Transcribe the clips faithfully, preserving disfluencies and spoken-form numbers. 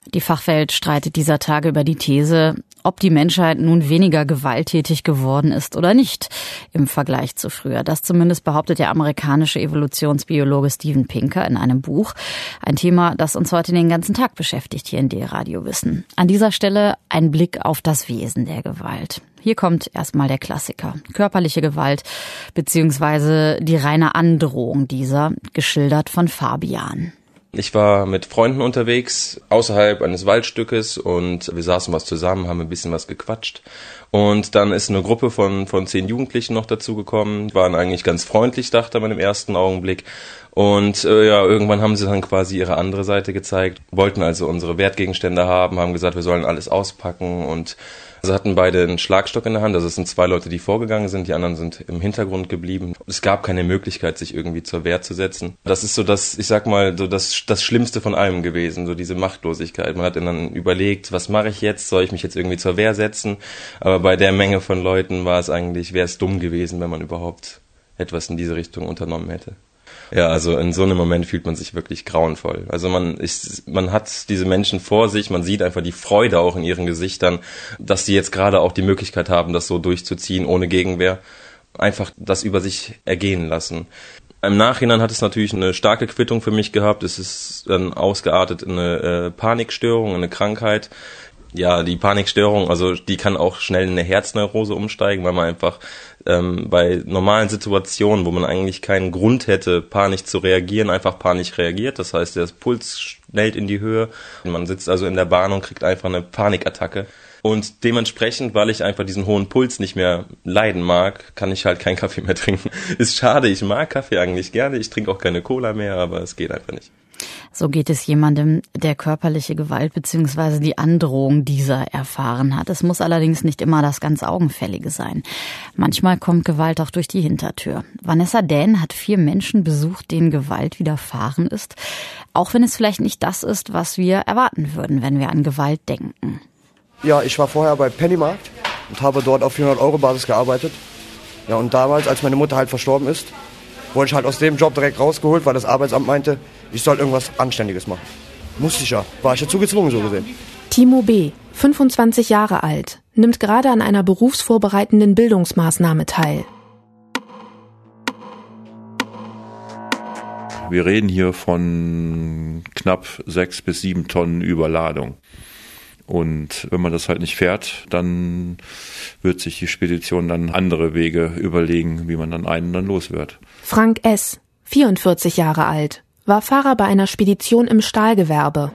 Die Fachwelt streitet dieser Tage über die These, ob die Menschheit nun weniger gewalttätig geworden ist oder nicht im Vergleich zu früher. Das zumindest behauptet der amerikanische Evolutionsbiologe Steven Pinker in einem Buch. Ein Thema, das uns heute den ganzen Tag beschäftigt hier in D-Radio Wissen. An dieser Stelle ein Blick auf das Wesen der Gewalt. Hier kommt erstmal der Klassiker. Körperliche Gewalt bzw. die reine Androhung dieser, geschildert von Fabian. Ich war mit Freunden unterwegs, außerhalb eines Waldstückes, und wir saßen was zusammen, haben ein bisschen was gequatscht. Und dann ist eine Gruppe von von zehn Jugendlichen noch dazugekommen, waren eigentlich ganz freundlich, dachte man im ersten Augenblick. Und äh, ja, irgendwann haben sie dann quasi ihre andere Seite gezeigt, wollten also unsere Wertgegenstände haben, haben gesagt, wir sollen alles auspacken, und also hatten beide einen Schlagstock in der Hand. Also es sind zwei Leute, die vorgegangen sind, die anderen sind im Hintergrund geblieben. Es gab keine Möglichkeit, sich irgendwie zur Wehr zu setzen. Das ist so das, ich sag mal, so das das Schlimmste von allem gewesen, so diese Machtlosigkeit. Man hat dann überlegt, was mache ich jetzt? Soll ich mich jetzt irgendwie zur Wehr setzen? Aber bei der Menge von Leuten war es eigentlich, wäre es dumm gewesen, wenn man überhaupt etwas in diese Richtung unternommen hätte. Ja, also in so einem Moment fühlt man sich wirklich grauenvoll. Also man ist, man hat diese Menschen vor sich, man sieht einfach die Freude auch in ihren Gesichtern, dass sie jetzt gerade auch die Möglichkeit haben, das so durchzuziehen, ohne Gegenwehr. Einfach das über sich ergehen lassen. Im Nachhinein hat es natürlich eine starke Quittung für mich gehabt. Es ist dann ausgeartet in eine äh, Panikstörung, eine Krankheit. Ja, die Panikstörung, also die kann auch schnell in eine Herzneuroze umsteigen, weil man einfach ähm, bei normalen Situationen, wo man eigentlich keinen Grund hätte, panisch zu reagieren, einfach panisch reagiert. Das heißt, der Puls schnellt in die Höhe. Man sitzt also in der Bahn und kriegt einfach eine Panikattacke. Und dementsprechend, weil ich einfach diesen hohen Puls nicht mehr leiden mag, kann ich halt keinen Kaffee mehr trinken. Ist schade, ich mag Kaffee eigentlich gerne. Ich trinke auch keine Cola mehr, aber es geht einfach nicht. So geht es jemandem, der körperliche Gewalt bzw. die Androhung dieser erfahren hat. Es muss allerdings nicht immer das ganz Augenfällige sein. Manchmal kommt Gewalt auch durch die Hintertür. Vanessa Dähn hat vier Menschen besucht, denen Gewalt widerfahren ist. Auch wenn es vielleicht nicht das ist, was wir erwarten würden, wenn wir an Gewalt denken. Ja, ich war vorher bei Pennymarkt und habe dort auf vierhundert Euro Basis gearbeitet. Ja, und damals, als meine Mutter halt verstorben ist, wurde ich halt aus dem Job direkt rausgeholt, weil das Arbeitsamt meinte, ich soll irgendwas Anständiges machen. Musste ich ja. War ich dazu gezwungen, so gesehen. Timo B., fünfundzwanzig Jahre alt, nimmt gerade an einer berufsvorbereitenden Bildungsmaßnahme teil. Wir reden hier von knapp sechs bis sieben Tonnen Überladung. Und wenn man das halt nicht fährt, dann wird sich die Spedition dann andere Wege überlegen, wie man dann einen dann los wird. Frank S., vierundvierzig Jahre alt, war Fahrer bei einer Spedition im Stahlgewerbe.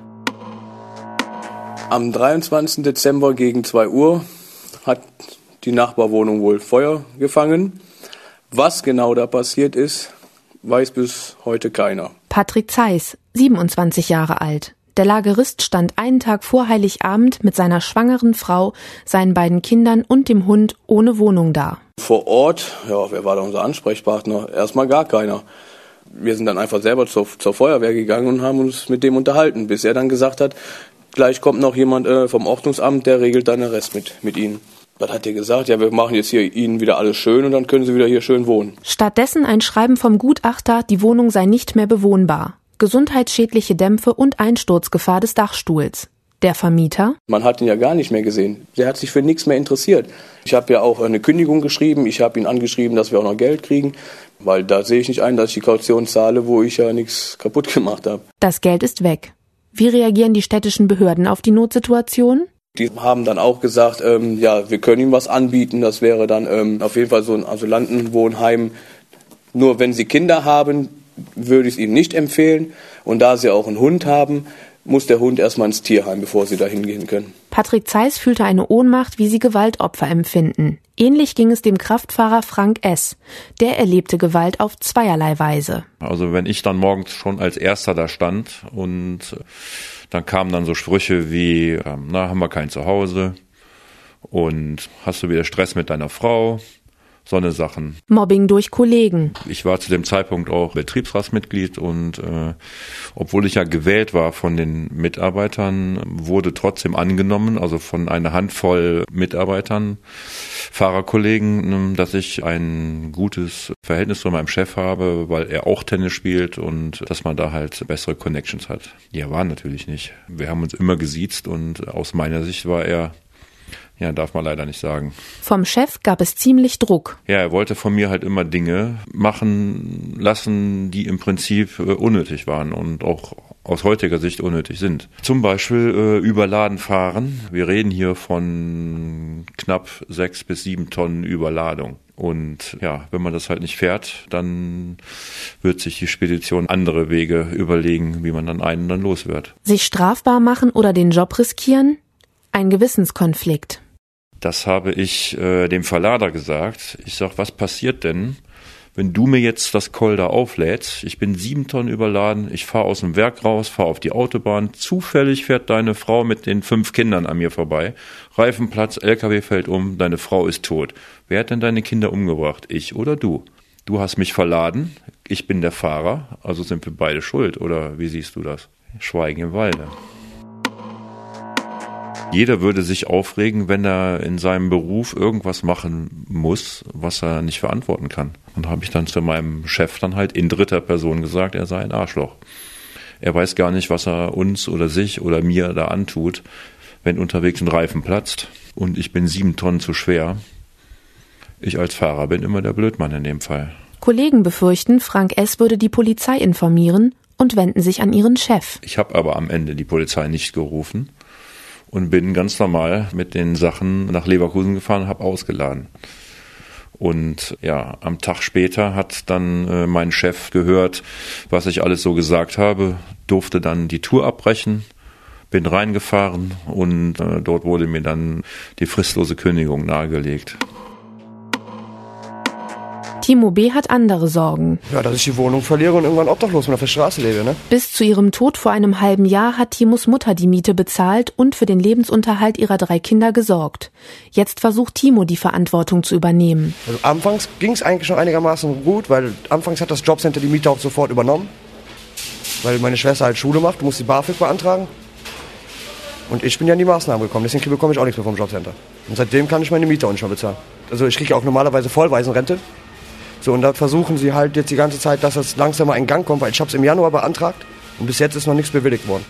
Am dreiundzwanzigsten Dezember gegen zwei Uhr hat die Nachbarwohnung wohl Feuer gefangen. Was genau da passiert ist, weiß bis heute keiner. Patrick Zeiss, siebenundzwanzig Jahre alt. Der Lagerist stand einen Tag vor Heiligabend mit seiner schwangeren Frau, seinen beiden Kindern und dem Hund ohne Wohnung da. Vor Ort, ja, wer war da unser Ansprechpartner? Erstmal gar keiner. Wir sind dann einfach selber zur, zur Feuerwehr gegangen und haben uns mit dem unterhalten, bis er dann gesagt hat, gleich kommt noch jemand äh, vom Ordnungsamt, der regelt dann den Rest mit, mit Ihnen. Was hat er gesagt? Ja, wir machen jetzt hier Ihnen wieder alles schön und dann können Sie wieder hier schön wohnen. Stattdessen ein Schreiben vom Gutachter, die Wohnung sei nicht mehr bewohnbar. Gesundheitsschädliche Dämpfe und Einsturzgefahr des Dachstuhls. Der Vermieter? Man hat ihn ja gar nicht mehr gesehen. Der hat sich für nichts mehr interessiert. Ich habe ja auch eine Kündigung geschrieben. Ich habe ihn angeschrieben, dass wir auch noch Geld kriegen. Weil da sehe ich nicht ein, dass ich die Kaution zahle, wo ich ja nichts kaputt gemacht habe. Das Geld ist weg. Wie reagieren die städtischen Behörden auf die Notsituation? Die haben dann auch gesagt, ähm, ja, wir können ihm was anbieten. Das wäre dann ähm, auf jeden Fall so ein Asylantenwohnheim. Nur wenn sie Kinder haben, würde ich es ihnen nicht empfehlen. Und da sie auch einen Hund haben, muss der Hund erstmal ins Tierheim, bevor sie da hingehen können. Patrick Zeiss fühlte eine Ohnmacht, wie sie Gewaltopfer empfinden. Ähnlich ging es dem Kraftfahrer Frank S. Der erlebte Gewalt auf zweierlei Weise. Also wenn ich dann morgens schon als Erster da stand und dann kamen dann so Sprüche wie, na, haben wir kein Zuhause und hast du wieder Stress mit deiner Frau? so eine Sachen. Mobbing durch Kollegen. Ich war zu dem Zeitpunkt auch Betriebsratsmitglied und äh, obwohl ich ja gewählt war von den Mitarbeitern, wurde trotzdem angenommen, also von einer Handvoll Mitarbeitern, Fahrerkollegen, dass ich ein gutes Verhältnis zu meinem Chef habe, weil er auch Tennis spielt und dass man da halt bessere Connections hat. Ja, war natürlich nicht. Wir haben uns immer gesiezt und aus meiner Sicht war er, ja, darf man leider nicht sagen. Vom Chef gab es ziemlich Druck. Ja, er wollte von mir halt immer Dinge machen lassen, die im Prinzip äh, unnötig waren und auch aus heutiger Sicht unnötig sind. Zum Beispiel äh, überladen fahren. Wir reden hier von knapp sechs bis sieben Tonnen Überladung. Und ja, wenn man das halt nicht fährt, dann wird sich die Spedition andere Wege überlegen, wie man dann einen dann los wird. Sich strafbar machen oder den Job riskieren? Ein Gewissenskonflikt. Das habe ich äh, dem Verlader gesagt. Ich sag, was passiert denn, wenn du mir jetzt das Kolder auflädst? Ich bin sieben Tonnen überladen, ich fahre aus dem Werk raus, fahre auf die Autobahn. Zufällig fährt deine Frau mit den fünf Kindern an mir vorbei. Reifenplatz, L K W fällt um, deine Frau ist tot. Wer hat denn deine Kinder umgebracht? Ich oder du? Du hast mich verladen, ich bin der Fahrer, also sind wir beide schuld. Oder wie siehst du das? Schweigen im Walde. Jeder würde sich aufregen, wenn er in seinem Beruf irgendwas machen muss, was er nicht verantworten kann. Und da habe ich dann zu meinem Chef dann halt in dritter Person gesagt, er sei ein Arschloch. Er weiß gar nicht, was er uns oder sich oder mir da antut, wenn unterwegs ein Reifen platzt und ich bin sieben Tonnen zu schwer. Ich als Fahrer bin immer der Blödmann in dem Fall. Kollegen befürchten, Frank S. würde die Polizei informieren und wenden sich an ihren Chef. Ich habe aber am Ende die Polizei nicht gerufen. Und bin ganz normal mit den Sachen nach Leverkusen gefahren und habe ausgeladen. Und ja, am Tag später hat dann äh, mein Chef gehört, was ich alles so gesagt habe, durfte dann die Tour abbrechen, bin reingefahren und äh, dort wurde mir dann die fristlose Kündigung nahegelegt. Timo B. hat andere Sorgen. Ja, dass ich die Wohnung verliere und irgendwann obdachlos und auf der Straße lebe, ne? Bis zu ihrem Tod vor einem halben Jahr hat Timos Mutter die Miete bezahlt und für den Lebensunterhalt ihrer drei Kinder gesorgt. Jetzt versucht Timo, die Verantwortung zu übernehmen. Also anfangs ging es eigentlich noch einigermaßen gut, weil anfangs hat das Jobcenter die Miete auch sofort übernommen. Weil meine Schwester halt Schule macht, muss die BAföG beantragen. Und ich bin ja in die Maßnahmen gekommen, deswegen bekomme ich auch nichts mehr vom Jobcenter. Und seitdem kann ich meine Miete auch nicht mehr bezahlen. Also ich kriege auch normalerweise Vollwaisenrente. So, und da versuchen sie halt jetzt die ganze Zeit, dass das langsam mal in Gang kommt, weil ich habe es im Januar beantragt und bis jetzt ist noch nichts bewilligt worden.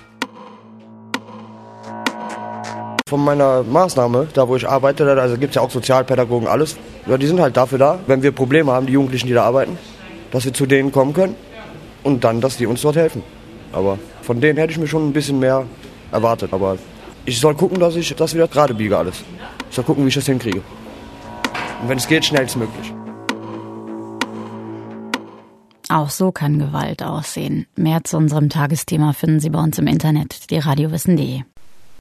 Von meiner Maßnahme, da wo ich arbeite, da also gibt es ja auch Sozialpädagogen, alles, ja, die sind halt dafür da, wenn wir Probleme haben, die Jugendlichen, die da arbeiten, dass wir zu denen kommen können und dann, dass die uns dort helfen. Aber von denen hätte ich mir schon ein bisschen mehr erwartet, aber ich soll gucken, dass ich das wieder gerade biege alles. Ich soll gucken, wie ich das hinkriege. Und wenn es geht, schnellstmöglich. Auch so kann Gewalt aussehen. Mehr zu unserem Tagesthema finden Sie bei uns im Internet, die radiowissen punkt de.